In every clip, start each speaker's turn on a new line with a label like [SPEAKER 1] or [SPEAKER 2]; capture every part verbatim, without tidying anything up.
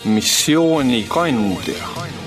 [SPEAKER 1] missioonikandja.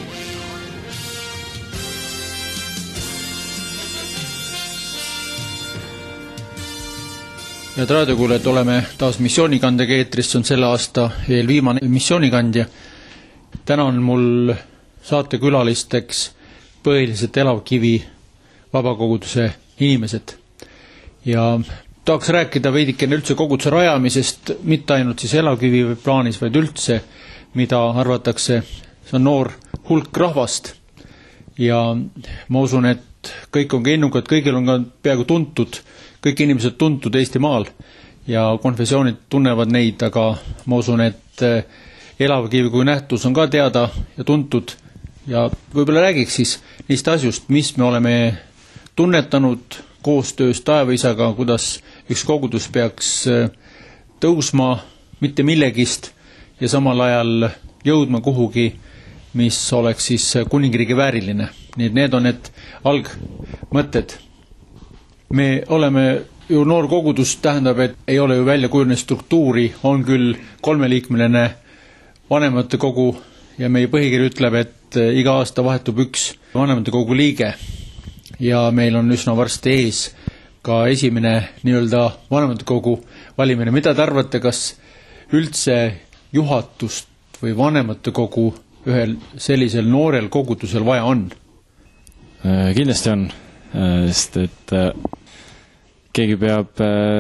[SPEAKER 2] Head raadiokuulajad, oleme taas missioonikandega eetris, on selle aasta eelviimane missioonikandja. Täna on mul saatekülalisteks põhiliselt Elavkivi vabakoguduse inimesed. Ja tahaks rääkida veidikene üldse koguduse rajamisest, mitte ainult siis Elavkivi plaanis, vaid üldse, mida arvatakse, see on noor hulk rahvast. Ja ma usun, et kõik on innukad, kõigil on ka peaaegu tuntud, kõik inimesed tuntud Eestimaal ja konfessioonid tunnevad neid, aga ma usun, et Elavkivi kui nähtus on ka teada ja tuntud ja võib-olla räägiks siis neist asjust, mis me oleme tunnetanud koostöös Taevaisaga, kuidas üks kogudus peaks tõusma mitte millegist ja samal ajal jõudma kuhugi, mis oleks siis kuningriigi vääriline. Nii et need on need algmõtted. Me oleme ju noor kogudus, tähendab, et ei ole ju välja kujunenud struktuuri, on küll kolmeliikmeline vanemate kogu ja meie põhikiri ütleb, et iga aasta vahetub üks vanemate kogu liige ja meil on üsna varsti ees ka esimene nii-öelda vanemate kogu valimine. Mida te arvate, kas üldse juhatust või vanemate kogu ühel sellisel noorel kogudusel vaja on?
[SPEAKER 3] Kindlasti on, sest et keegi peab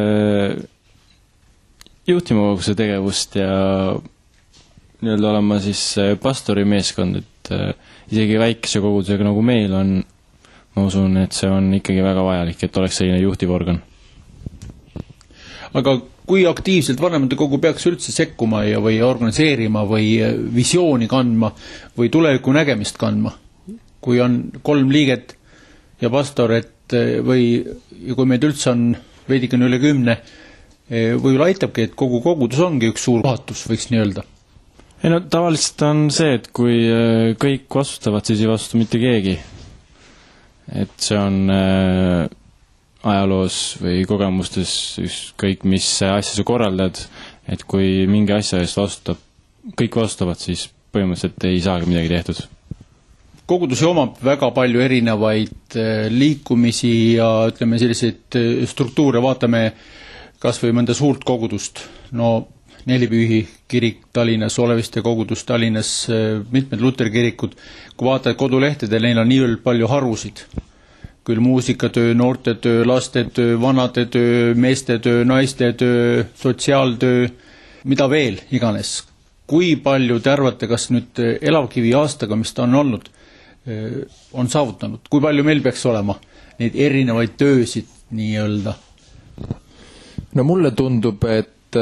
[SPEAKER 3] juhtima koguduse tegevust ja nii-öelda olema siis pastori meeskond, et isegi väikese kogudusega nagu meil on, ma usun, et see on ikkagi väga vajalik, et oleks selline juhtivorgan.
[SPEAKER 2] Aga kui aktiivselt vanemate kogu peaks üldse sekkuma ja või organiseerima või visiooni kandma või tuleviku nägemist kandma? Kui on kolm liiget ja pastor, et või kui meid üldse on veidikene üle kümne, võib-olla aitabki, et kogu kogudus ongi üks suur juhatus, võiks nii öelda.
[SPEAKER 3] Ei no tavaliselt on see, et kui kõik vastutavad, siis ei vastuta mitte keegi. Et see on äh, ajaloos või kogemustes ükskõik mis asja sa korraldad, et kui mingi asja eest vastutab, kõik vastutavad, siis põhimõtteliselt ei saagi midagi tehtud.
[SPEAKER 2] Koguduse omab väga palju erinevaid liikumisi ja ütleme selliseid struktuure, vaatame kas või mõnda suurt kogudust, no Nelipühi kirik Tallinnas, Oleviste kogudus Tallinnas, mitmed Luteri kirikud, kui vaatad kodulehtedel, neil on nii palju harusid, küll muusikatöö, noortetöö, lastetöö, vanadetöö, meestetöö, naistetöö, sotsiaaltöö, mida veel iganes. Kui palju te arvate, kas nüüd Elavkivi aastaga, mis ta on olnud, on saavutanud? Kui palju meil peaks olema neid erinevaid töösid nii-öelda?
[SPEAKER 4] No mulle tundub, et,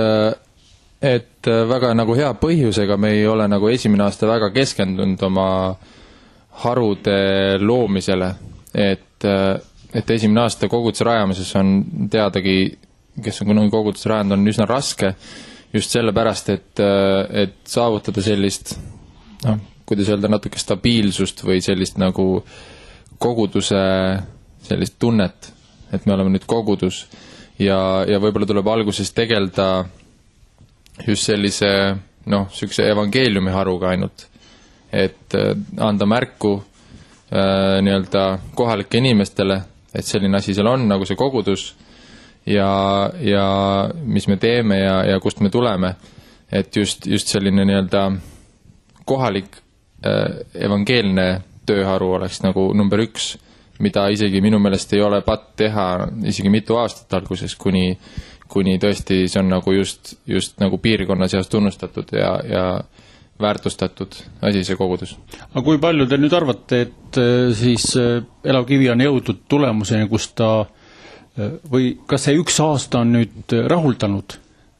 [SPEAKER 4] et väga nagu hea põhjusega me ei ole nagu esimene aasta väga keskendunud oma harude loomisele, et, et esimene aasta koguduse rajamises on teadagi, kes on kunagi koguduse rajanud, on üsna raske just sellepärast, et, et saavutada sellist noh, kuidas öelda, natuke stabiilsust või sellist nagu koguduse sellist tunnet, et me oleme nüüd kogudus ja, ja võib-olla tuleb alguses tegelda just sellise noh, sükse evangeeliumi haruga ainult, et anda märku äh, nii-öelda kohalike inimestele, et selline asi seal on, nagu see kogudus ja, ja mis me teeme ja, ja kust me tuleme, et just, just selline nii-öelda kohalik evangeelne tööharu oleks nagu number üks, mida isegi minu meelest ei ole patt teha isegi mitu aastat alguses, kuni, kuni tõesti see on nagu just, just nagu piirkonna seas tunnustatud ja, ja väärtustatud asi see kogudus.
[SPEAKER 2] Aga kui palju te nüüd arvate, et siis Elavkivi on jõudnud tulemuseni, kus ta või kas see üks aasta on nüüd rahuldanud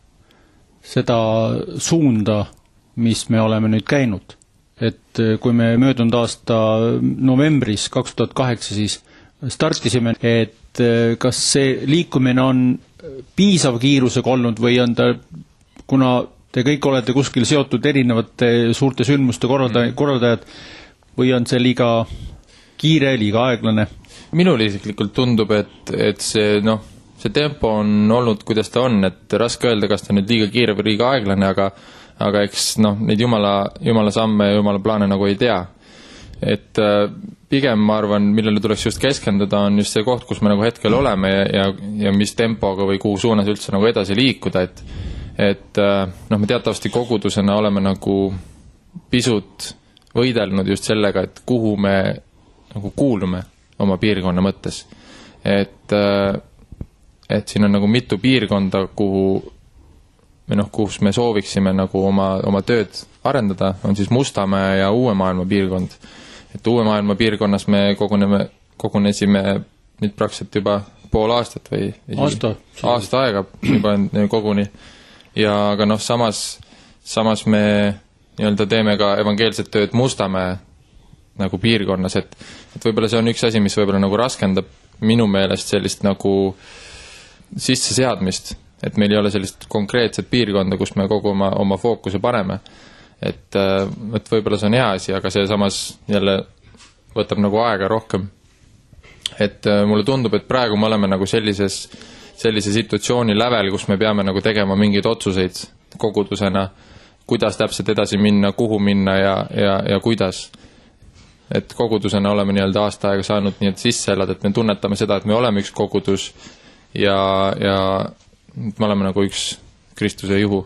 [SPEAKER 2] seda suunda, mis me oleme nüüd käinud? Et kui me möödunud aasta novembris kaks tuhat kaheksa siis startisime, et kas see liikumine on piisav kiirusega olnud või on ta, kuna te kõik olete kuskil seotud erinevate suurte sündmuste korraldajad, või on see liiga kiire, liiga aeglane?
[SPEAKER 4] Minul isiklikult tundub, et, et see, noh, see tempo on olnud, kuidas ta on, et raske öelda, kas ta nüüd liiga kiire või liiga aeglane, aga aga eks noh, neid jumala, jumala samme ja jumala plaane nagu ei tea. Et pigem ma arvan, millele tuleks just keskenduda, on just see koht, kus me nagu hetkel oleme ja, ja, ja mis tempoga või kuhu suunas üldse nagu edasi liikuda, et et noh, me teatavasti kogudusena oleme nagu pisut võidelnud just sellega, et kuhu me nagu kuulume oma piirkonna mõttes. Et, et siin on nagu mitu piirkonda, kuhu või noh, kus me sooviksime nagu oma, oma tööd arendada, on siis Mustamäe ja Uue Maailma piirkond. Et Uue Maailma piirkonnas me koguneme, kogunesime nüüd praktiliselt juba pool aastat või
[SPEAKER 2] aasta,
[SPEAKER 4] aasta aega juba koguni. Ja aga noh, samas, samas me nii-öelda teeme ka evangeelset tööd Mustamäe nagu piirkonnas, et, et võib-olla see on üks asi, mis võib-olla nagu raskendab minu meelest sellist nagu sisseseadmist, et meil ei ole sellist konkreetset piirkonda, kus me kogu oma, oma fookuse paneme. Et, et võib-olla see on hea asi, aga see samas jälle võtab nagu aega rohkem. Et mulle tundub, et praegu me oleme nagu sellises, sellise situatsiooni lävel, kus me peame nagu tegema mingeid otsuseid kogudusena, kuidas täpselt edasi minna, kuhu minna ja, ja, ja kuidas. Et kogudusena oleme nii-öelda aasta aega saanud nii, et sisse elada, et me tunnetame seda, et me oleme üks kogudus ja, ja me oleme nagu üks Kristuse juhu.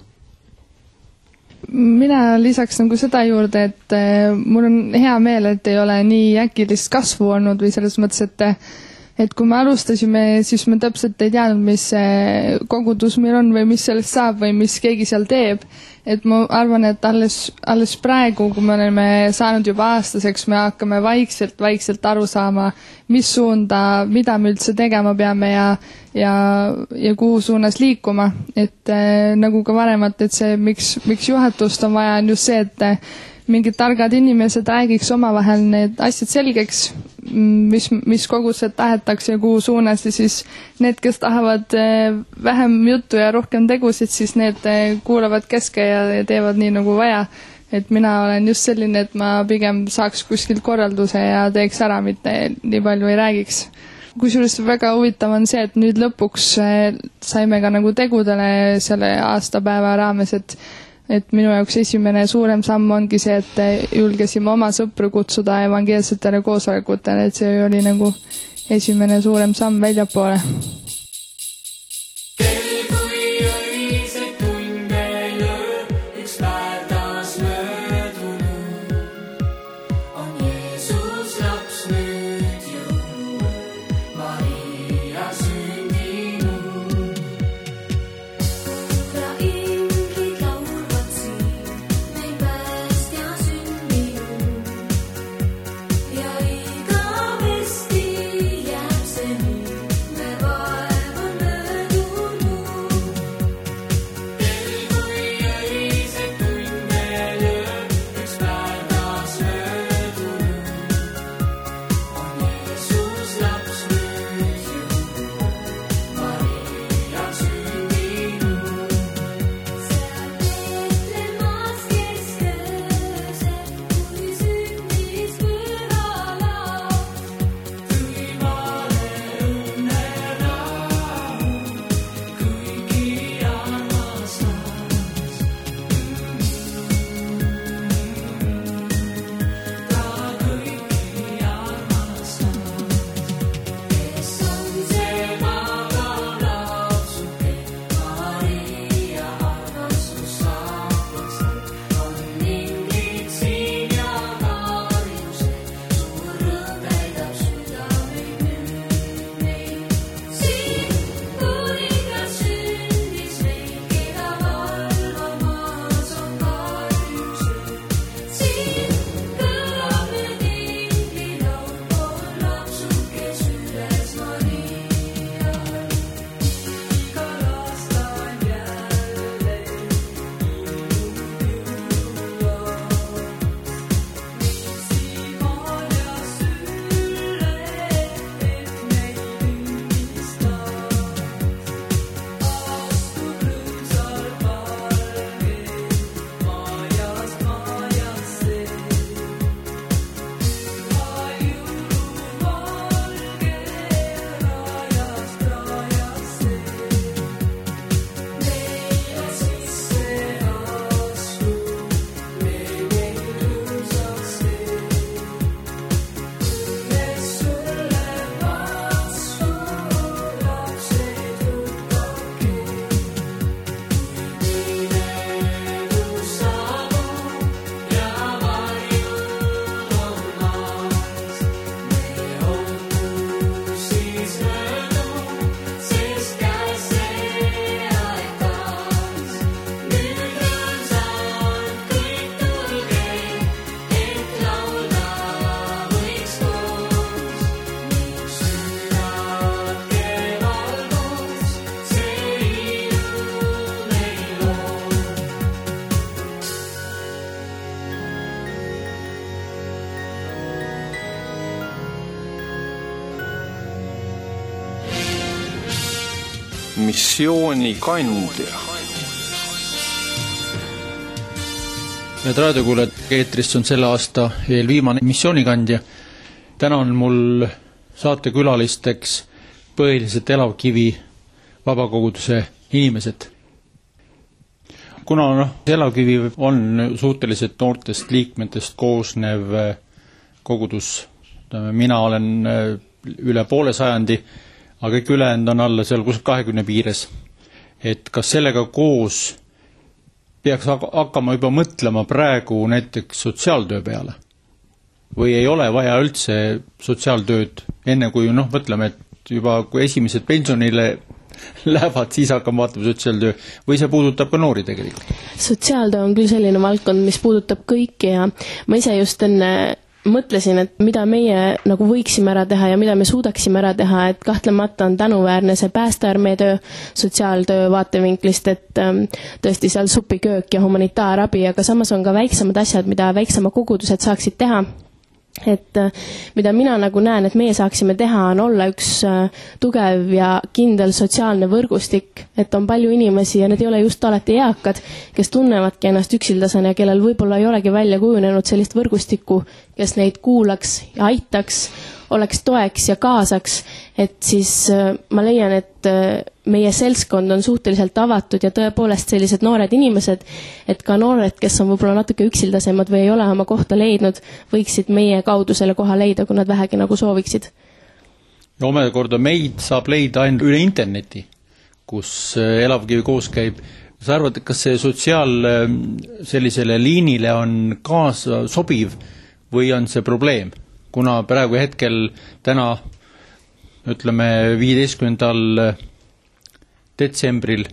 [SPEAKER 1] Mina lisaks nagu seda juurde, et mul on hea meel, et ei ole nii äkilist kasvu olnud või selles mõttes, et et kui me alustasime, siis me täpselt ei teadnud, mis kogudus meil on või mis sellest saab või mis keegi seal teeb. Et ma arvan, et alles, alles praegu, kui me oleme saanud juba aastaseks, me hakkame vaikselt, vaikselt aru saama, mis suunda, mida me üldse tegema peame ja, ja, ja kuhu suunas liikuma. Et äh, nagu ka varemat, et see, miks, miks juhatust on vaja, on just see, et mingid targad inimesed räägiks omavahel need asjad selgeks, mis, mis kogused tahetakse ja kuhu suunas ja siis need, kes tahavad vähem juttu ja rohkem tegusid, siis need kuulavad keske ja teevad nii nagu vaja. Et mina olen just selline, et ma pigem saaks kuskil korralduse ja teeks ära, mitte nii palju ei räägiks. Kusjuures väga huvitav on see, et nüüd lõpuks saime ka nagu tegudele selle aastapäeva raames, et et minu jaoks esimene suurem samm ongi see, et julgesime oma sõpru kutsuda evangeelsetele koosolekutele, et see oli nagu esimene suurem samm väljapoole.
[SPEAKER 5] Never missioonikandja.
[SPEAKER 2] Head raadiokuulajad, eetris on selle aasta eelviimane missioonikandja. Täna on mul saatekülalisteks põhiliselt Elavkivi vabakoguduse inimesed. Kuna noh, Elavkivi on suhteliselt noortest liikmetest koosnev kogudus, mina olen üle poole sajandi, aga kõik ülejäänud on alla seal kus kahekümne piires. Et kas sellega koos peaks hakkama juba mõtlema praegu näiteks sotsiaaltöö peale? Või ei ole vaja üldse sotsiaaltööd enne kui noh, mõtleme, et juba kui esimesed pensionile lähevad, siis hakkama vaatama sotsiaaltöö, või see puudutab ka noori tegelikult?
[SPEAKER 6] Sotsiaaltöö on küll selline valdkond, mis puudutab kõiki ja ma ise just enne mõtlesin, et mida meie nagu võiksime ära teha ja mida me suudaksime ära teha, et kahtlemata on tänuväärne see päästearmee töö sotsiaaltöö vaatevinklist, et tõesti seal supiköök ja humanitaarabi, aga samas on ka väiksemad asjad, mida väiksema kogudused saaksid teha. Et mida mina nagu näen, et meie saaksime teha, on olla üks tugev ja kindel sotsiaalne võrgustik, et on palju inimesi ja need ei ole just alati eakad, kes tunnevadki ennast üksildasena ja kellel võib-olla ei olegi välja kujunenud sellist võrgustikku, kes neid kuulaks ja aitaks, oleks toeks ja kaasaks, et siis ma leian, et meie seltskond on suhteliselt avatud ja tõepoolest sellised noored inimesed, et ka noored, kes on võib-olla natuke üksildasemad või ei ole oma kohta leidnud, võiksid meie kaudu selle koha leida, kui nad vähegi nagu sooviksid.
[SPEAKER 2] Ja omakorda meid saab leida ainult üle interneti, kus Elavkivi koos käib. Sa arvad, et kas see sotsiaal sellisele liinile on kaasa sobiv või on see probleem? Kuna praegu hetkel täna, ütleme, viieteistkümnendal detsembril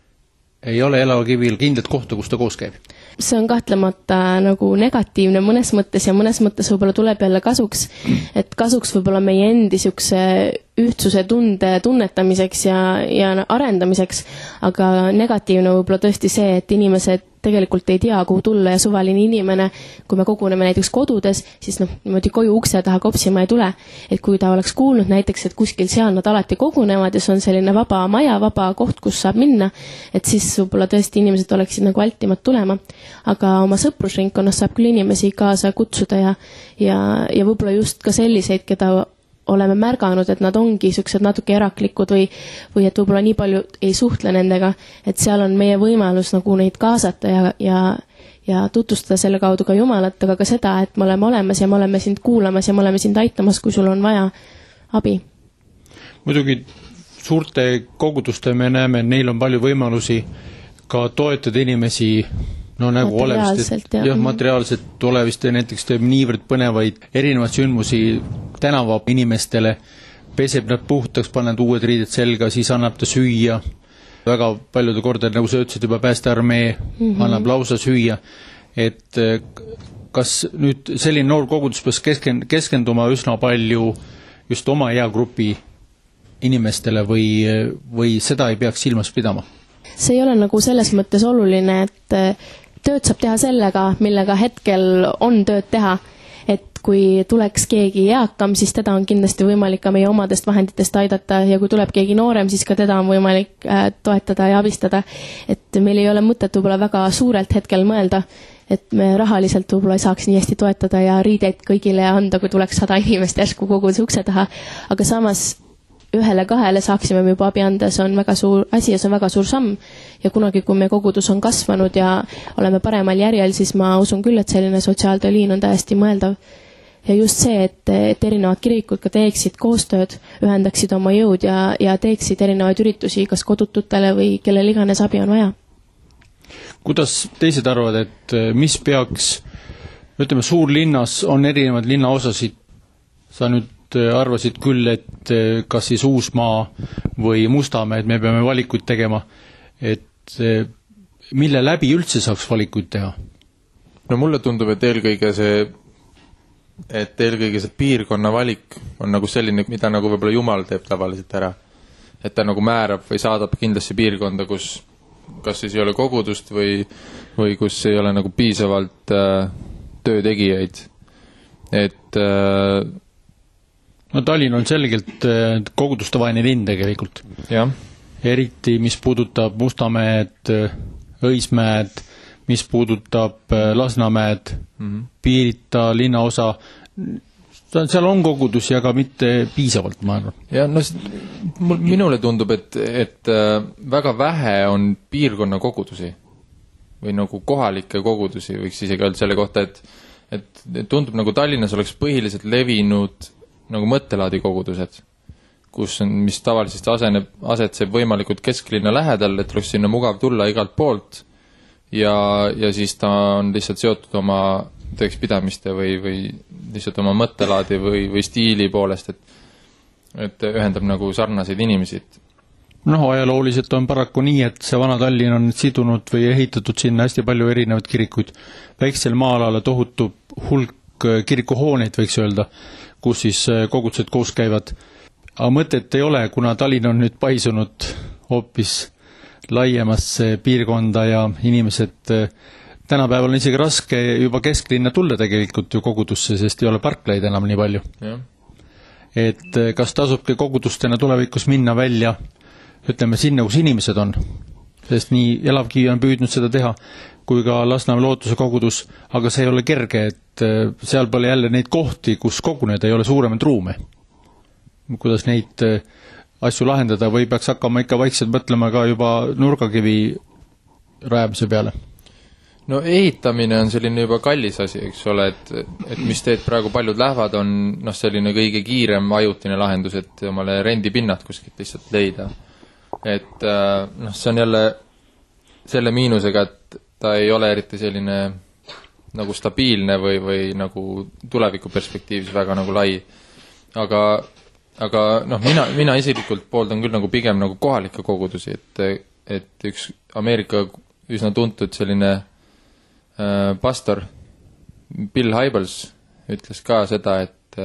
[SPEAKER 2] ei ole Elavkivil kindlat kohta, kus ta koos käib.
[SPEAKER 6] See on kahtlemata nagu negatiivne mõnes mõttes ja mõnes mõttes võib-olla tuleb jälle kasuks, et kasuks võib-olla meie endi siukse ühtsuse tunde tunnetamiseks ja, ja arendamiseks, aga negatiivne võib-olla tõesti see, et inimesed tegelikult ei tea, kuhu tulla ja suvaline inimene, kui me koguneme näiteks kodudes, siis noh, niimoodi koju ukse taha kopsima ei tule. Et kui ta oleks kuulnud näiteks, et kuskil seal nad alati kogunevad ja see on selline vaba maja, vaba koht, kus saab minna, et siis võib-olla tõesti inimesed oleksid nagu altimad tulema. Aga oma sõprusringkonnas saab küll inimesi kaasa kutsuda ja, ja, ja võib-olla just ka selliseid, keda oleme märganud, et nad ongi siuksed natuke eraklikud või, või et võib-olla nii palju ei suhtle nendega, et seal on meie võimalus nagu neid kaasata ja, ja, ja tutvustada selle kaudu ka Jumalat, aga ka seda, et me oleme olemas ja me oleme sind kuulamas ja me oleme sind aitamas, kui sul on vaja abi.
[SPEAKER 2] Muidugi suurte koguduste me näeme, et neil on palju võimalusi ka toetada inimesi no nagu olevist, jah, materiaalselt olevist ja näiteks teeb niivõrd põnevaid erinevaid sündmusi tänava inimestele, peseb nad puhtaks, paneb uued riided selga, siis annab ta süüa. Väga paljude korda, nagu sa ütlesid juba, päästearmee mm-hmm. annab lausa süüa. Et kas nüüd selline noor kogudus peaks keskenduma üsna palju just oma eagrupi inimestele või, või seda ei peaks silmas pidama?
[SPEAKER 6] See ei ole nagu selles mõttes oluline, et tööd saab teha sellega, millega hetkel on tööd teha, et kui tuleks keegi eakam, siis teda on kindlasti võimalik ka meie omadest vahenditest aidata ja kui tuleb keegi noorem, siis ka teda on võimalik toetada ja abistada, et meil ei ole mõtet võib-olla väga suurelt hetkel mõelda, et me rahaliselt võib-olla ei saaks nii hästi toetada ja riideid kõigile anda, kui tuleks sada inimest järsku koguduse ukse taha, aga samas ühele-kahele saaksime me juba abi anda, see on väga suur asi ja see on väga suur samm ja kunagi, kui meie kogudus on kasvanud ja oleme paremal järjel, siis ma usun küll, et selline sotsiaaltööliin on täiesti mõeldav. Ja just see, et, et erinevad kirikud ka teeksid koostööd, ühendaksid oma jõud ja, ja teeksid erinevaid üritusi kas kodututele või kellel iganes abi on vaja.
[SPEAKER 2] Kuidas teised arvad, et mis peaks, ütleme, suurlinnas on erinevad linnaosasid, sa nüüd arvasid küll, et kas siis Uusmaa või Mustamäe, et me peame valikuid tegema, et mille läbi üldse saaks valikuid teha?
[SPEAKER 4] No mulle tundub, et eelkõige see et eelkõige see piirkonna valik on nagu selline, mida nagu võib-olla Jumal teeb tavaliselt ära. Et ta nagu määrab või saadab kindlasti piirkonda, kus kas siis ei ole kogudust või, või kus ei ole nagu piisavalt äh, töötegijaid. Et äh,
[SPEAKER 2] no Tallinn on selgelt kogudustevaheline linn tegelikult.
[SPEAKER 4] Jah.
[SPEAKER 2] eriti mis puudutab Mustamäed, Õismäed, mis puudutab Lasnamäed, mm-hmm. Piirita linnaosa, seal on kogudusi, aga mitte piisavalt, ma arvan.
[SPEAKER 4] Ja no minule tundub, et, et väga vähe on piirkonna kogudusi või nagu kohalikke kogudusi, võiks isegi öelda selle kohta, et, et tundub nagu Tallinnas oleks põhiliselt levinud nagu mõttelaadi kogudused, kus on, mis tavalisest aseneb, asetseb võimalikult kesklinna lähedal, et oleks sinna mugav tulla igalt poolt ja, ja siis ta on lihtsalt seotud oma tõekspidamiste või, või lihtsalt oma mõttelaadi või, või stiili poolest, et, et ühendab nagu sarnaseid inimesi.
[SPEAKER 2] Noh, ajalooliselt on paraku nii, et see vana Tallinn on sidunud või ehitatud sinna hästi palju erinevaid kirikuid. Väiksel maalale tohutu hulk kirikuhooneid, võiks öelda, kus siis kogudused koos käivad. Aga mõtet ei ole, kuna Tallinn on nüüd paisunud hoopis laiemasse piirkonda ja inimesed tänapäeval on isegi raske juba kesklinna tulla tegelikult ju kogudusse, sest ei ole parklaid enam nii palju. Ja. Et kas tasubki kogudustena tulevikus minna välja, ütleme sinna, kus inimesed on, sest nii Elavkivi on püüdnud seda teha, kui ka Lasnamäe Lootuse kogudus, aga see ei ole kerge, et seal pole jälle neid kohti, kus koguneda ei ole suuremaid ruume. Kuidas neid asju lahendada või peaks hakkama ikka vaikselt mõtlema ka juba nurgakivi rajamise peale?
[SPEAKER 4] No ehitamine on selline juba kallis asi, eks ole, et, et mis teed praegu paljud lähevad, on noh, selline kõige kiirem ajutine lahendus, et omale rendipinnad kuskilt lihtsalt leida. Et noh, see on jälle selle miinusega, et ta ei ole eriti selline nagu stabiilne või, või nagu tuleviku perspektiivis väga nagu lai. Aga, aga noh, mina, mina isiklikult pooldan küll nagu pigem nagu kohalikke kogudusi, et, et üks Ameerika üsna tuntud selline äh, pastor Bill Hybels ütles ka seda, et,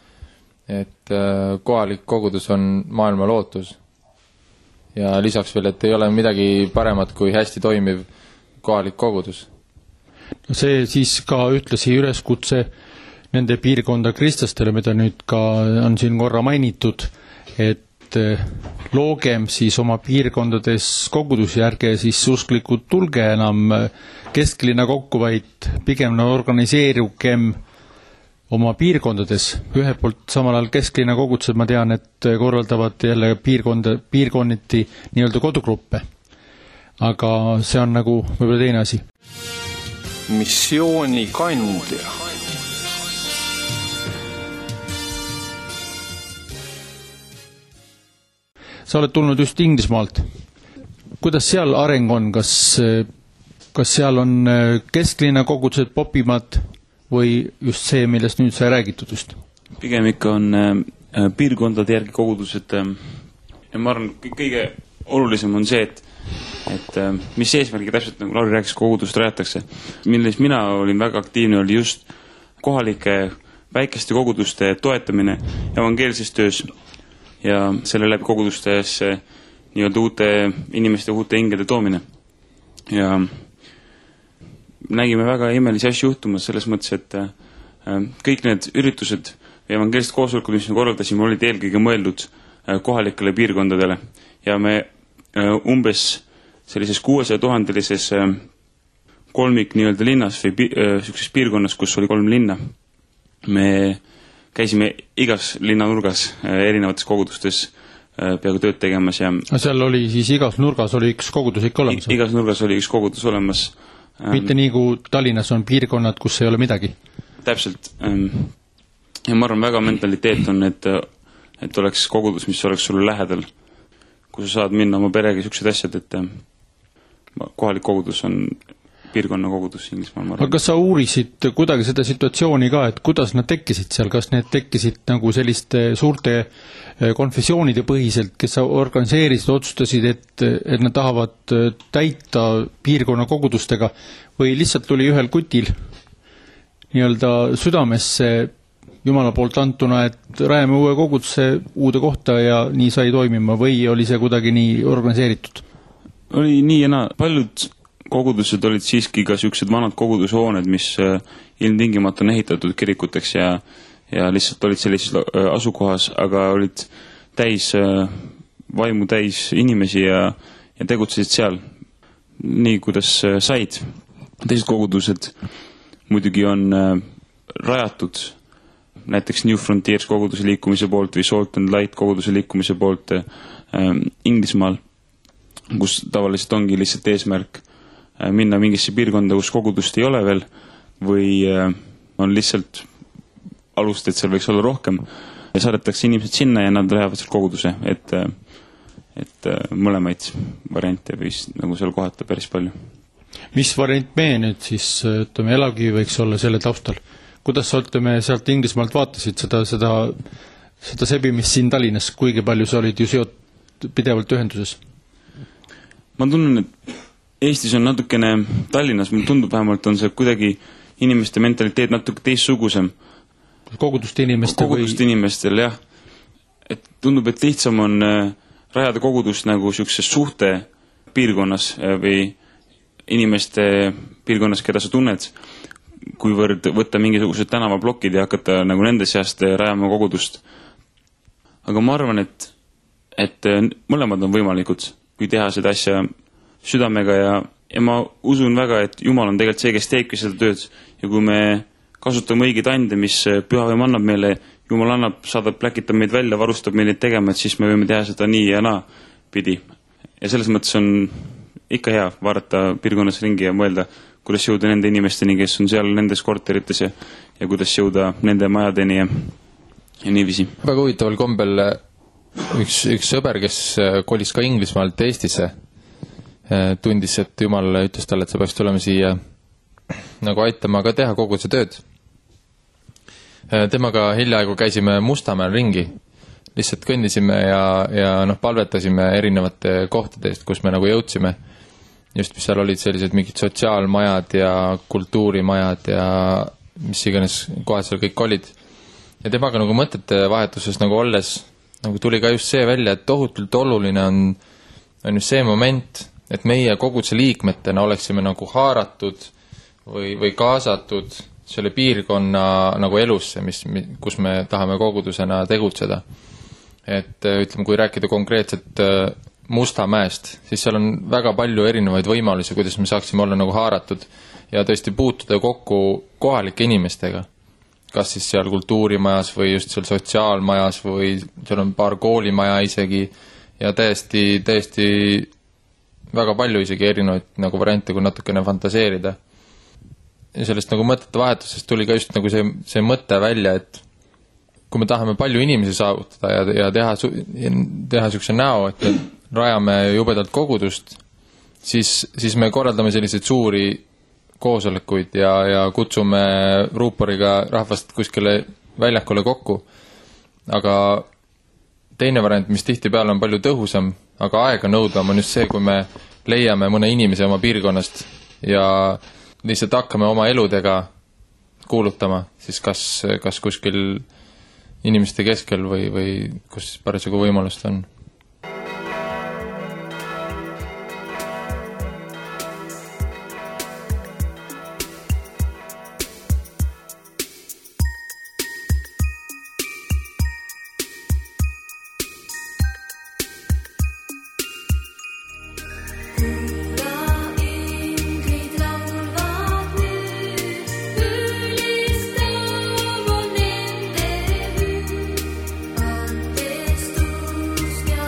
[SPEAKER 4] et äh, kohalik kogudus on maailma lootus. Ja lisaks veel, et ei ole midagi paremat kui hästi toimiv kohalik kogudus.
[SPEAKER 2] See siis ka ütlesi üleskutse nende piirkonda kristlastele, mida nüüd ka on siin korra mainitud, et loogem siis oma piirkondades kogudusi, ärge siis usklikud tulge enam kesklinna kokku, vaid pigem organiseerugem oma piirkondades. Ühe poolt samal ajal kesklinna kogudused, ma tean, et korraldavad jälle piirkonda, piirkonniti nii-öelda kodugruppe. Aga see on nagu võib-olla teine asi.
[SPEAKER 5] Missiooni kandja.
[SPEAKER 2] Sa oled tulnud just Inglismaalt. Kuidas seal areng on? Kas, kas seal on kesklinna kogudused popimad või just see, millest nüüd sai räägitud just?
[SPEAKER 7] Pigem ikka on äh, piirkondade järgi kogudused äh, ja ma arvan, kõige olulisem on see, et, et äh, mis eesmärgi täpselt, nagu Lauri rääkis, kogudust rajatakse. Milles mina olin väga aktiivne, oli just kohalike väikeste koguduste toetamine evangeelses töös ja selle läbi kogudustes äh, nii-öelda uute inimeste, uute hingede toomine. Ja nägime väga imelisi asju juhtumas selles mõttes, et äh, kõik need üritused ja evangeelist koosolekud, mis me korraldasime, olid eelkõige mõeldud äh, kohalikele piirkondadele ja me äh, umbes sellises kuuesaja tuhandelises äh, kolmik nii-öelda linnas või pi äh, sellises piirkonnas, kus oli kolm linna. Me käisime igas linnanurgas äh, erinevates kogudustes äh, peaaegu tööd tegemas ja
[SPEAKER 2] seal oli siis igas nurgas oli üks kogudus ikka olemas?
[SPEAKER 7] Igas nurgas oli üks kogudus olemas.
[SPEAKER 2] Mitte nii kui Tallinnas on piirkonnad, kus ei ole midagi.
[SPEAKER 7] Täpselt. Ja ma arvan, väga mentaliteet on, et, et oleks kogudus, mis oleks sulle lähedal, kus sa saad minna oma perega siuksed asjad, et kohalik kogudus on piirkonna kogudus Inglismaal.
[SPEAKER 2] Aga kas sa uurisid kuidagi seda situatsiooni ka, et kuidas nad tekkisid seal, kas need tekkisid nagu selliste suurte konfessioonide põhiselt, kes organiseerisid, otsustasid, et, et nad tahavad täita piirkonna kogudustega või lihtsalt tuli ühel kutil nii-öelda südamesse Jumala poolt antuna, et rajame uue koguduse uude kohta ja nii sai toimima või oli see kuidagi nii organiseeritud?
[SPEAKER 7] Oli nii ja naa. Paljud kogudused olid siiski ka siuksed vanad kogudushooned, mis ilmtingimata on ehitatud kirikuteks ja ja lihtsalt olid sellises asukohas, aga olid täis vaimu täis inimesi ja, ja tegutsesid seal nii, kuidas said. Teised kogudused muidugi on rajatud näiteks New Frontiers koguduse liikumise poolt või Salt and Light koguduse liikumise poolt Inglismaal, kus tavaliselt ongi lihtsalt eesmärk minna mingisse piirkonda, kus kogudust ei ole veel või on lihtsalt alust, et seal võiks olla rohkem ja saadetakse inimesed sinna ja nad lähevad seal koguduse, et, et mõlemaid variante võis nagu seal kohata päris palju.
[SPEAKER 2] Mis variant meie nüüd siis, ütleme, elavkivi võiks olla selle taustal? Kuidas sa, ütleme, sealt Inglismaalt vaatasid seda, seda, seda sebimist siin Tallinnas, kuigi palju sa olid ju seot pidevalt ühenduses?
[SPEAKER 7] Ma tunnen, et Eestis on natukene, Tallinnas, mulle tundub vähemalt, on see kuidagi inimeste mentaliteet natuke teistsugusem.
[SPEAKER 2] Koguduste inimestel
[SPEAKER 7] Koguduste või... inimestel, jah. Et tundub, et lihtsam on rajada kogudust nagu siukses suhte piirkonnas või inimeste piirkonnas, keda sa tunned, kuivõrd võtta mingisugused tänavablokid ja hakata nagu nende seast rajama kogudust. Aga ma arvan, et, et mõlemad on võimalikud, kui teha seda asja südamega ja, ja ma usun väga, et Jumal on tegelikult see, kes teebki seda tööd ja kui me kasutame õigeid ande, mis pühavõim annab meile, Jumal annab, saadab, pläkitab meid välja, varustab meid tegema, et siis me võime teha seda nii ja naa pidi. Ja selles mõttes on ikka hea vaadata piirkonnas ringi ja mõelda, kuidas jõuda nende inimesteni, kes on seal nendes korterites ja, ja kuidas jõuda nende majadeni ja, ja niiviisi.
[SPEAKER 4] Väga huvitaval kombel üks, üks sõber, kes kolis ka Inglismaalt Eestisse, tundis, et Jumal ütles talle, et sa peaks tulema siia nagu aitama ka teha kogu see tööd. Temaga hiljaaegu käisime Mustamäel ringi, lihtsalt kõndisime ja, ja noh, palvetasime erinevate kohtadest, kus me nagu jõudsime. Just mis seal olid sellised mingid sotsiaalmajad ja kultuurimajad ja mis iganes kohad seal kõik olid. Ja temaga nagu mõtete vahetuses nagu olles nagu tuli ka just see välja, et tohutult oluline on, on just see moment, et meie koguduse liikmetena oleksime nagu haaratud või, või kaasatud selle piirkonna nagu elusse, mis, kus me tahame kogudusena tegutseda. Et ütleme, kui rääkida konkreetselt Mustamäest, siis seal on väga palju erinevaid võimalusi, kuidas me saaksime olla nagu haaratud ja tõesti puutuda kokku kohalike inimestega. Kas siis seal kultuurimajas või just seal sotsiaalmajas või seal on paar koolimaja isegi ja täiesti, täiesti väga palju isegi erinevaid nagu variante, kui natukene fantaseerida. Ja sellest nagu mõtete vahetusest tuli ka just nagu see, see mõte välja, et kui me tahame palju inimesi saavutada ja, ja teha, teha sükse näo, et me rajame jubedalt kogudust, siis, siis me korraldame selliseid suuri koosolekuid ja, ja kutsume ruuporiga rahvast kuskile väljakule kokku. Aga teine variant, mis tihtipeale on palju tõhusam, aga aega nõudvam, on just see, kui me leiame mõne inimese oma piirkonnast ja lihtsalt hakkame oma eludega kuulutama, siis kas, kas kuskil inimeste keskel või, või kus parasjagu võimalust on.
[SPEAKER 5] Antes tus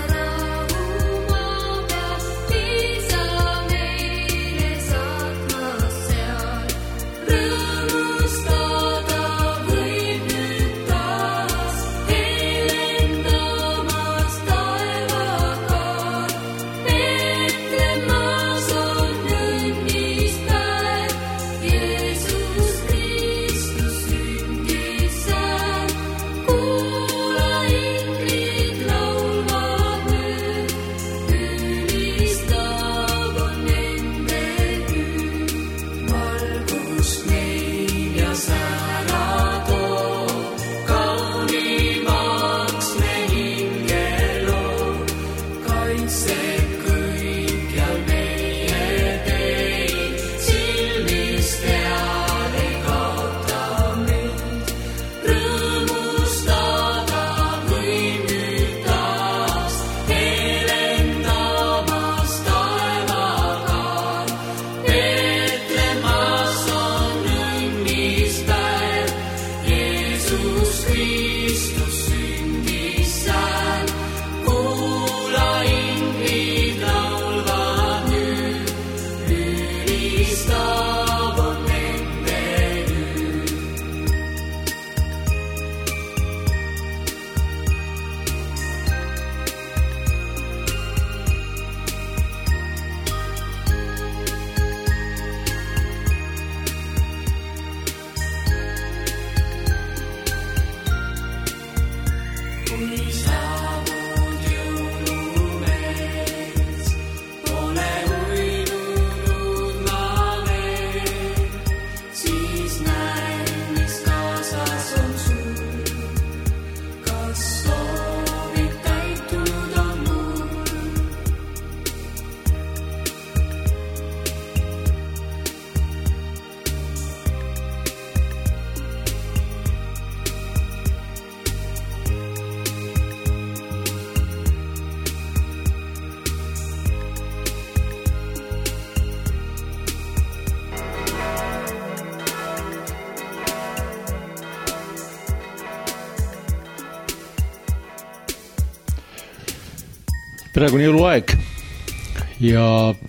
[SPEAKER 2] praegu on jõuluaeg ja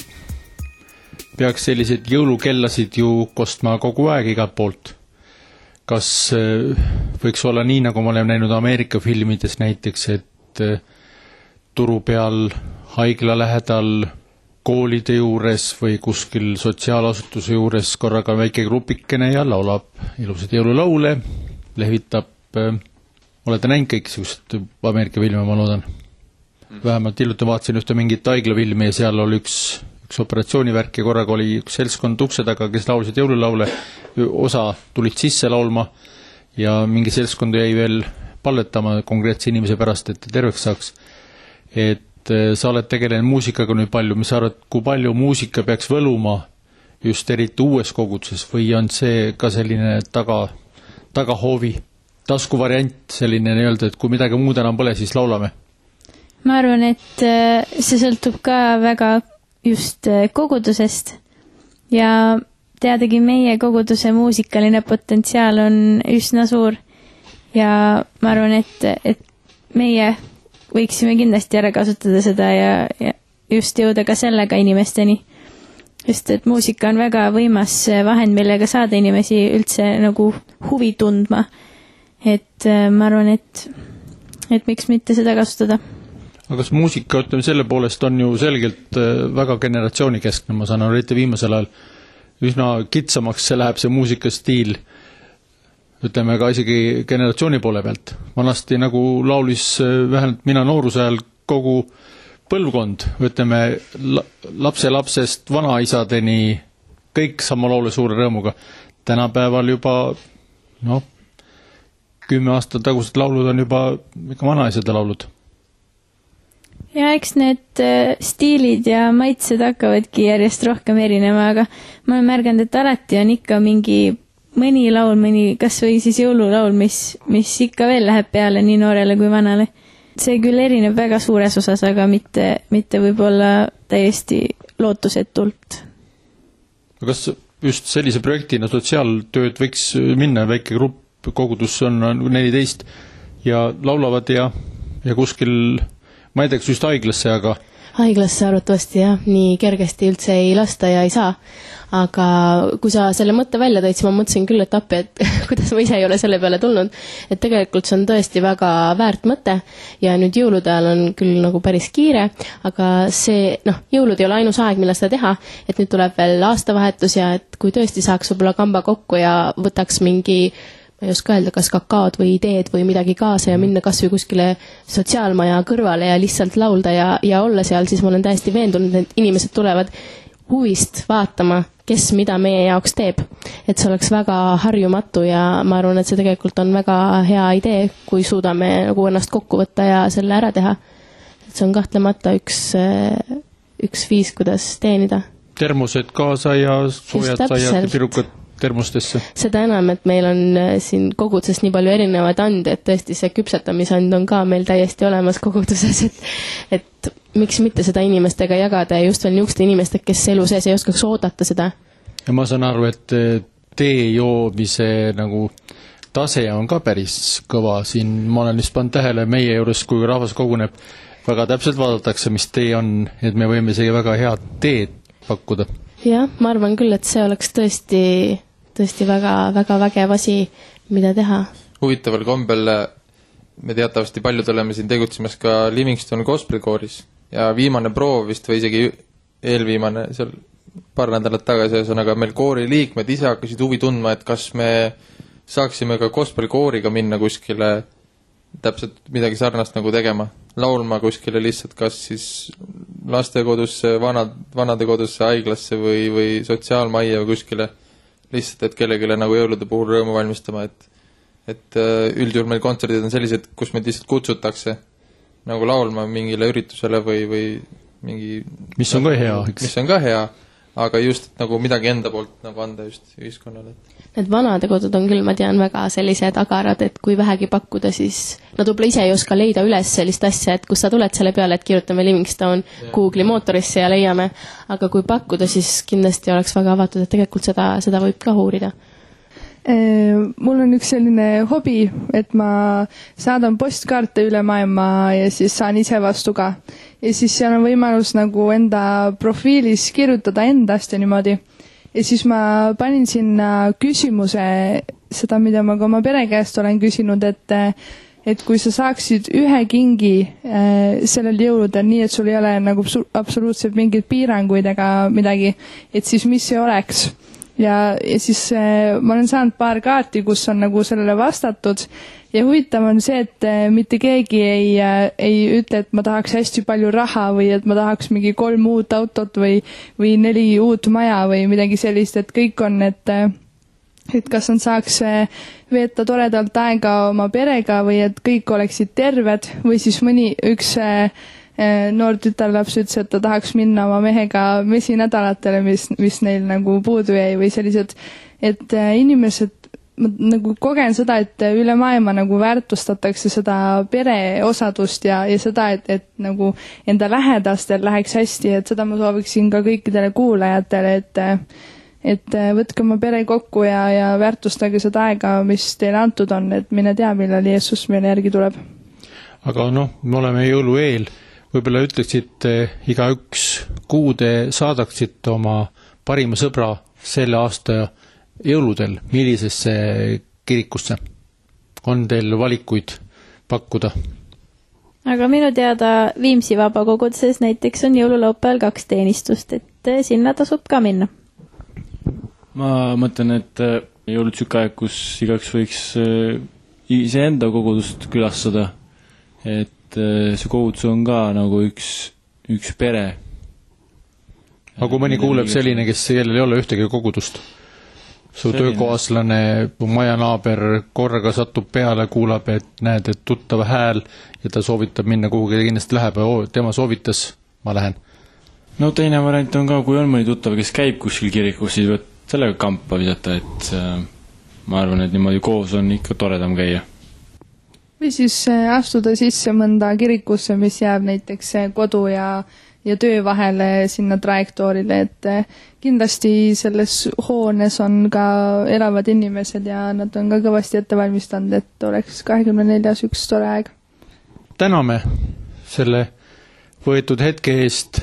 [SPEAKER 2] peaks selliseid jõulukellasid ju kostma kogu aeg igalt poolt. Kas võiks olla nii, nagu ma olen näinud Ameerika filmides näiteks, et turu peal, haigla lähedal, koolide juures või kuskil sotsiaalasutuse juures korraga väike grupikene ja laulab ilusad jõululaule, lehvitab, olete näinud kõik sellised Ameerika filme, ma loodan. Vähemalt hiljuti vaatasin ühte mingit haiglavilmi ja seal oli üks, üks operatsioonivärk ja korraga oli üks seltskond ukse taga, kes laulsid jõululaule, osa tulid sisse laulma ja mingi seltskond jäi veel palletama konkreetse inimese pärast, et terveks saaks. Et sa oled tegelenud muusikaga nüüd palju, mis sa arvad, kui palju muusika peaks võluma just eriti uues koguduses või on see ka selline taga, tagahoovi, tasku variant, selline nii-öelda, et kui midagi muud enam pole, siis laulame?
[SPEAKER 5] Ma arvan, et see sõltub ka väga just kogudusest ja teadagi meie koguduse muusikaline potentsiaal on üsna suur ja ma arvan, et, et meie võiksime kindlasti ära kasutada seda ja, ja just jõuda ka sellega inimesteni. Just, et muusika on väga võimas vahend, millega saada inimesi üldse nagu huvi tundma. Et ma arvan, et, et miks mitte seda kasutada.
[SPEAKER 2] Aga kas muusika, ütleme, selle poolest on ju selgelt väga generatsioonikeskne, ma saan aru, et viimasel ajal üsna kitsamaks see läheb see muusikastiil, ütleme ka isegi generatsiooni poole pealt. Vanasti nagu laulis vähemalt mina nooruse ajal kogu põlvkond, ütleme lapse lapsest vanaisadeni kõik sama laule suure rõõmuga. Tänapäeval juba no, kümme aastat tagused laulud on juba ikka vanaisade laulud.
[SPEAKER 5] Ja eks need stiilid ja maitsed hakkavadki järjest rohkem erinema, aga ma olen märganud, et alati on ikka mingi mõni laul, mõni kas või siis jõululaul, mis, mis ikka veel läheb peale nii noorele kui vanale. See küll erineb väga suures osas, aga mitte, mitte võib-olla täiesti lootusetult.
[SPEAKER 2] Kas just sellise projektina sotsiaaltööd võiks minna, väike grupp kogudus on neliteist ja laulavad ja, ja kuskil ma ei teaks just haiglasse, aga...
[SPEAKER 6] Haiglasse arvatavasti jah, nii kergesti üldse ei lasta ja ei saa. Aga kui sa selle mõtte välja tõid, siis ma mõtlesin küll, et appi, et kuidas ma ise ei ole selle peale tulnud. Et tegelikult see on tõesti väga väärt mõte ja nüüd jõulude ajal on küll nagu päris kiire, aga see, noh, jõulud ei ole ainus aeg, millal seda teha, et nüüd tuleb veel aastavahetus ja et kui tõesti saaks võib-olla kamba kokku ja võtaks mingi ma ei oska öelda, kas kakaod või ideed või midagi kaasa ja minna kas või kuskile sotsiaalmaja kõrvale ja lihtsalt laulda ja, ja olla seal, siis ma olen täiesti veendunud, et inimesed tulevad huvist vaatama, kes mida meie jaoks teeb. Et see oleks väga harjumatu ja ma arvan, et see tegelikult on väga hea idee, kui suudame nagu ennast kokku võtta ja selle ära teha. Et see on kahtlemata üks, üks viis, kuidas teenida.
[SPEAKER 2] Termosed kaasa ja soojad saiad ja pirukad termostesse.
[SPEAKER 6] Seda enam, et meil on siin koguduses nii palju erinevaid ande, et tõesti see küpsetamisand on ka meil täiesti olemas koguduses, et, et miks mitte seda inimestega jagada ja just veel niisuguste inimeste, kes elu sees ei oskaks oodata seda.
[SPEAKER 2] Ja ma saan aru, et tee joomise nagu tase on ka päris kõva. Siin ma olen just pannud tähele meie juures, kui rahvas koguneb, väga täpselt vaadatakse, mis tee on, et me võime isegi väga head teed pakkuda.
[SPEAKER 6] Jah, ma arvan küll, et see oleks tõesti tõesti väga, väga vägev asi, mida teha.
[SPEAKER 4] Huvitaval kombel me teatavasti paljud oleme siin tegutsemas ka Livingston Gospel kooris ja viimane proov vist või isegi eelviimane seal paar nädalat tagasi, ühesõnaga meil koori liikmed ise hakkasid huvi tundma, et kas me saaksime ka Gospel kooriga minna kuskile täpselt midagi sarnast nagu tegema. Laulma kuskile lihtsalt kas siis lastekodusse, vanad, vanadekodusse, haiglasse või, või sotsiaalmajja või kuskile. Lihtsalt, et kellegile nagu jõulude puhul rõõmu valmistama, et, et üldjuhul meil kontserdid on sellised, kus meid lihtsalt kutsutakse nagu laulma mingile üritusele või, või mingi...
[SPEAKER 2] Mis on ka hea, eks?
[SPEAKER 4] Mis on ka hea, aga just et nagu midagi enda poolt nagu anda just ühiskonnale.
[SPEAKER 6] Need vanadekodud on küll, ma tean, väga sellised agarad, et kui vähegi pakkuda, siis nad võib-olla ise ei oska leida üles sellist asja, et kus sa tuled selle peale, et kirjutame Livingstone yeah. Google'i mootorisse ja leiame, aga kui pakkuda, siis kindlasti oleks väga avatud, et tegelikult seda, seda võib ka uurida.
[SPEAKER 1] Mul on üks selline hobi, et ma saadan postkaarte üle maailma ja siis saan ise vastu ka. Ja siis seal on võimalus nagu enda profiilis kirjutada endast ja niimoodi. Ja siis ma panin sinna küsimuse, seda, mida ma ka oma pere käest olen küsinud, et, et kui sa saaksid ühe kingi äh, sellel jõuludel nii, et sul ei ole nagu absoluutselt mingeid piiranguid ega midagi, et siis mis see oleks? Ja, ja siis äh, ma olen saanud paar kaarti, kus on nagu sellele vastatud ja huvitav on see, et äh, mitte keegi ei, äh, ei ütle, et ma tahaks hästi palju raha või et ma tahaks mingi kolm uut autot või, või neli uut maja või midagi sellist, et kõik on, et, äh, et kas on saaks äh, veeta toredalt aega oma perega või et kõik oleksid terved või siis mõni üks äh, noor tütarlaps ütles, et ta tahaks minna oma mehega mesinädalatele, mis, mis neil nagu puudu jäi või sellised, et inimesed, ma nagu kogen seda, et üle maailma nagu väärtustatakse seda pereosadust ja, ja seda, et, et nagu enda lähedastel läheks hästi, et seda ma sooviksin ka kõikidele kuulajatele, et et võtke oma pere kokku ja, ja väärtustage seda aega, mis teile antud on, et mine tea, millal Jeesus meile järgi tuleb.
[SPEAKER 2] Aga noh, me oleme jõulu eel. Võib-olla ütleksite iga üks kuude saadaksite oma parima sõbra selle aasta jõuludel, millisesse kirikusse? On teil valikuid pakkuda?
[SPEAKER 5] Aga minu teada Viimsi vabakoguduses näiteks on jõululaupäeval kaks teenistust, et sinna tasub ka minna.
[SPEAKER 3] Ma mõtlen, et jõulud siuke aeg, kus igaks võiks iseenda kogudust külastada, et see kogudus on ka nagu üks, üks pere.
[SPEAKER 2] Aga kui mõni kuuleb selline, kes kellel ei ole ühtegi kogudust, su selline töökohaslane, majanaaber korraga satub peale, kuulab, et näed, et tuttav hääl ja ta soovitab minna kuhugi, ta kindlasti läheb ja tema soovitas, ma lähen.
[SPEAKER 3] No teine variant on ka, kui on mõni tuttav, kes käib kuskil kirikus, siis võt sellega kampa visata, et ma arvan, et niimoodi koos on ikka toredam käia.
[SPEAKER 1] Või siis astuda sisse mõnda kirikusse, mis jääb näiteks kodu ja, ja töö vahele sinna trajektoorile, et kindlasti selles hoones on ka elavad inimesed ja nad on ka kõvasti ette valmistanud, et oleks kahekümne neljas üks tore aeg.
[SPEAKER 2] Täname selle võetud hetke eest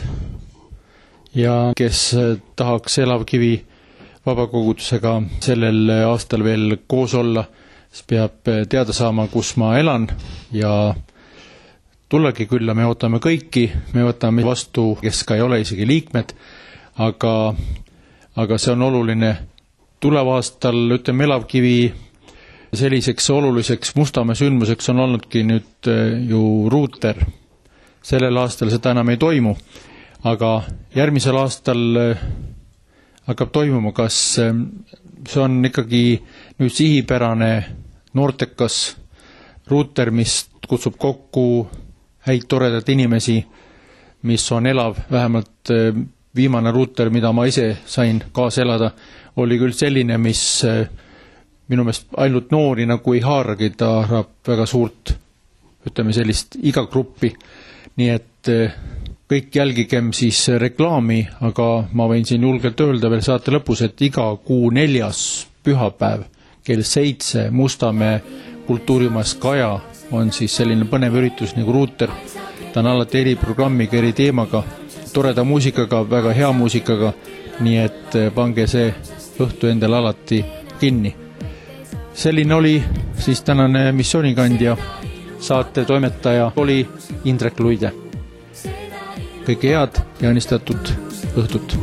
[SPEAKER 2] ja kes tahaks Elavkivi vabakogudusega sellel aastal veel koos olla, siis peab teada saama, kus ma elan ja tullagi külla, me ootame kõiki, me võtame vastu, kes ka ei ole isegi liikmed, aga, aga see on oluline. Tuleva aastal, ütleme, Elavkivi selliseks oluliseks Mustamäe sündmuseks on olnudki nüüd ju ruuter. Sellel aastal seda enam ei toimu, aga järgmisel aastal hakkab toimuma, kas see on ikkagi nüüd sihipärane noortekas ruuter, mis kutsub kokku häid toredat inimesi, mis on elav, vähemalt viimane ruuter, mida ma ise sain kaasa elada, oli küll selline, mis minu meelest ainult noori nagu ei haaragi, ta haarab väga suurt, ütleme sellist igagruppi, nii et kõik jälgigem siis reklaami, aga ma võin siin julgelt öelda veel saate lõpus, et iga kuu neljas pühapäev kell seitse Mustamäe kultuurimajas Kaja on siis selline põnev üritus nagu ruuter. Ta on alati eri programmiga, eri teemaga, toreda muusikaga, väga hea muusikaga, nii et pange see õhtu endal alati kinni. Selline oli siis tänane missioonikandja, saate toimetaja oli Indrek Luide. Kõike head ja õnnistatud õhtut!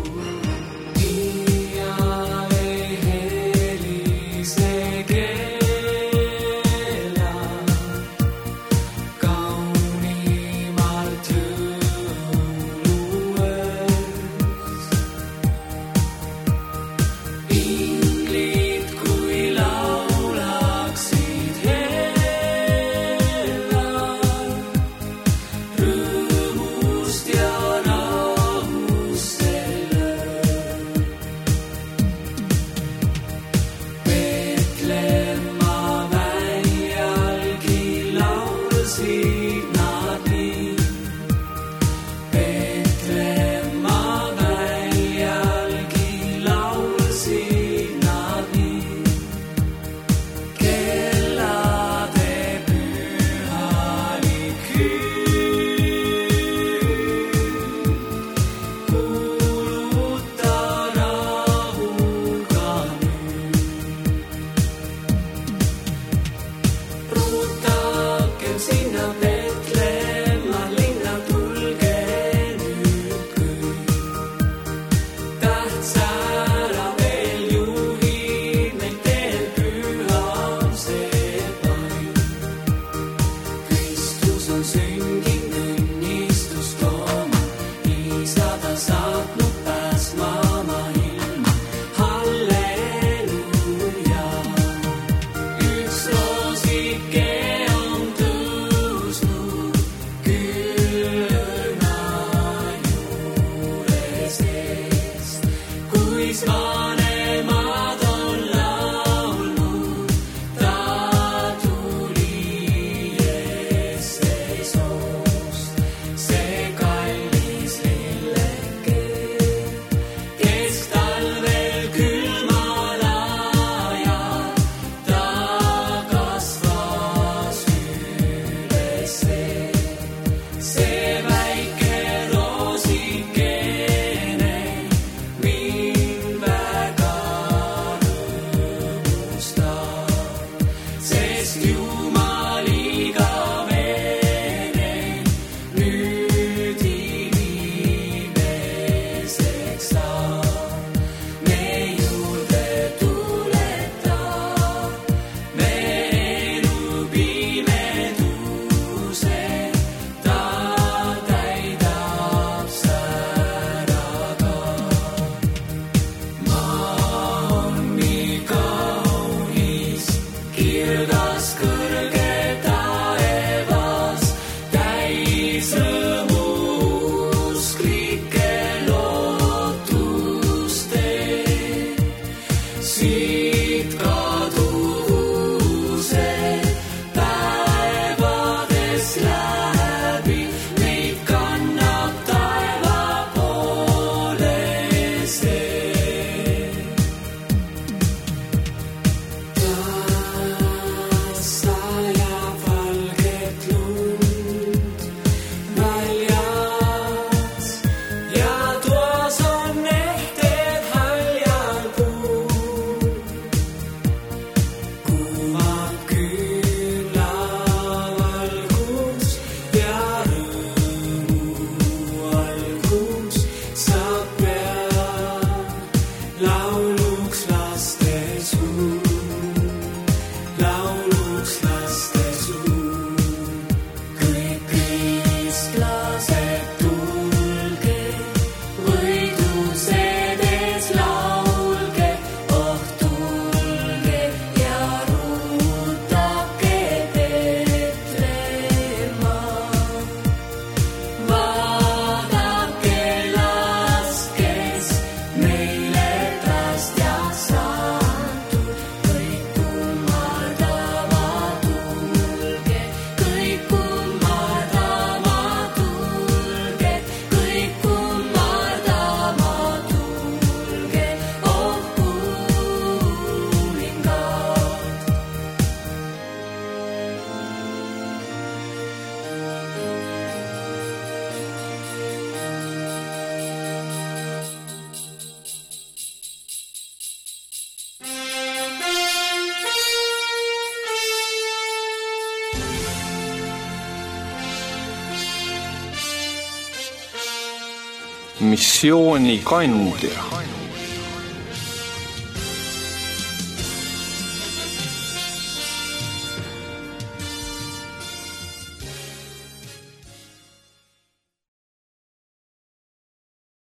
[SPEAKER 8] Missioonikandja.